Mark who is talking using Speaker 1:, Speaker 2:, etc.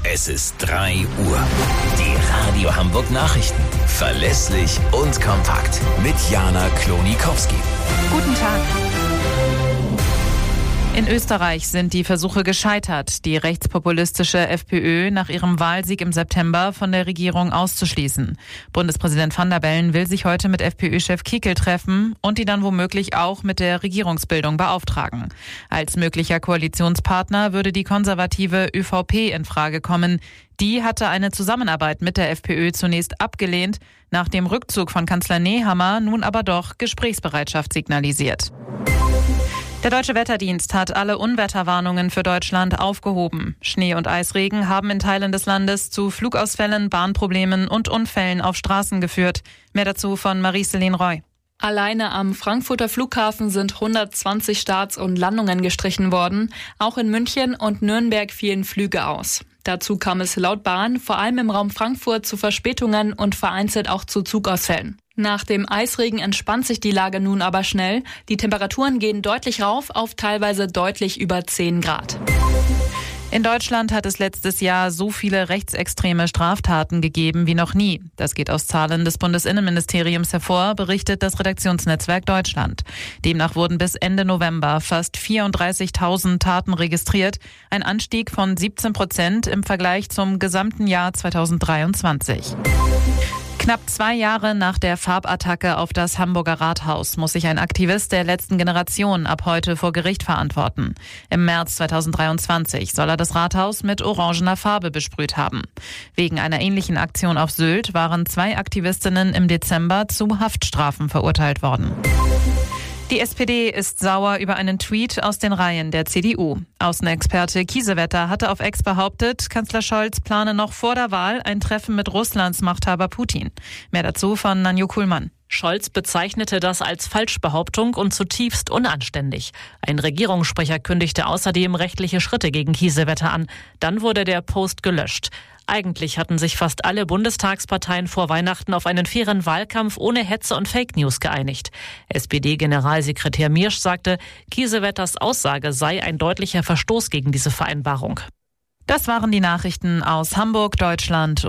Speaker 1: Es ist 3 Uhr. Die Radio Hamburg Nachrichten. Verlässlich und kompakt. Mit Jana Klonikowski.
Speaker 2: Guten Tag. In Österreich sind die Versuche gescheitert, die rechtspopulistische FPÖ nach ihrem Wahlsieg im September von der Regierung auszuschließen. Bundespräsident Van der Bellen will sich heute mit FPÖ-Chef Kickl treffen und die dann womöglich auch mit der Regierungsbildung beauftragen. Als möglicher Koalitionspartner würde die konservative ÖVP in Frage kommen. Die hatte eine Zusammenarbeit mit der FPÖ zunächst abgelehnt, nach dem Rückzug von Kanzler Nehammer nun aber doch Gesprächsbereitschaft signalisiert. Der Deutsche Wetterdienst hat alle Unwetterwarnungen für Deutschland aufgehoben. Schnee- und Eisregen haben in Teilen des Landes zu Flugausfällen, Bahnproblemen und Unfällen auf Straßen geführt. Mehr dazu von Marie-Céline Roy.
Speaker 3: Alleine am Frankfurter Flughafen sind 120 Starts und Landungen gestrichen worden. Auch in München und Nürnberg fielen Flüge aus. Dazu kam es laut Bahn vor allem im Raum Frankfurt zu Verspätungen und vereinzelt auch zu Zugausfällen. Nach dem Eisregen entspannt sich die Lage nun aber schnell. Die Temperaturen gehen deutlich rauf auf teilweise deutlich über 10 Grad.
Speaker 2: In Deutschland hat es letztes Jahr so viele rechtsextreme Straftaten gegeben wie noch nie. Das geht aus Zahlen des Bundesinnenministeriums hervor, berichtet das Redaktionsnetzwerk Deutschland. Demnach wurden bis Ende November fast 34.000 Taten registriert, ein Anstieg von 17% im Vergleich zum gesamten Jahr 2023. Knapp 2 Jahre nach der Farbattacke auf das Hamburger Rathaus muss sich ein Aktivist der letzten Generation ab heute vor Gericht verantworten. Im März 2023 soll er das Rathaus mit orangener Farbe besprüht haben. Wegen einer ähnlichen Aktion auf Sylt waren 2 Aktivistinnen im Dezember zu Haftstrafen verurteilt worden. Die SPD ist sauer über einen Tweet aus den Reihen der CDU. Außenexperte Kiesewetter hatte auf X behauptet, Kanzler Scholz plane noch vor der Wahl ein Treffen mit Russlands Machthaber Putin. Mehr dazu von Nanjo Kuhlmann.
Speaker 4: Scholz bezeichnete das als Falschbehauptung und zutiefst unanständig. Ein Regierungssprecher kündigte außerdem rechtliche Schritte gegen Kiesewetter an. Dann wurde der Post gelöscht. Eigentlich hatten sich fast alle Bundestagsparteien vor Weihnachten auf einen fairen Wahlkampf ohne Hetze und Fake News geeinigt. SPD-Generalsekretär Miersch sagte, Kiesewetters Aussage sei ein deutlicher Verstoß gegen diese Vereinbarung.
Speaker 2: Das waren die Nachrichten aus Hamburg, Deutschland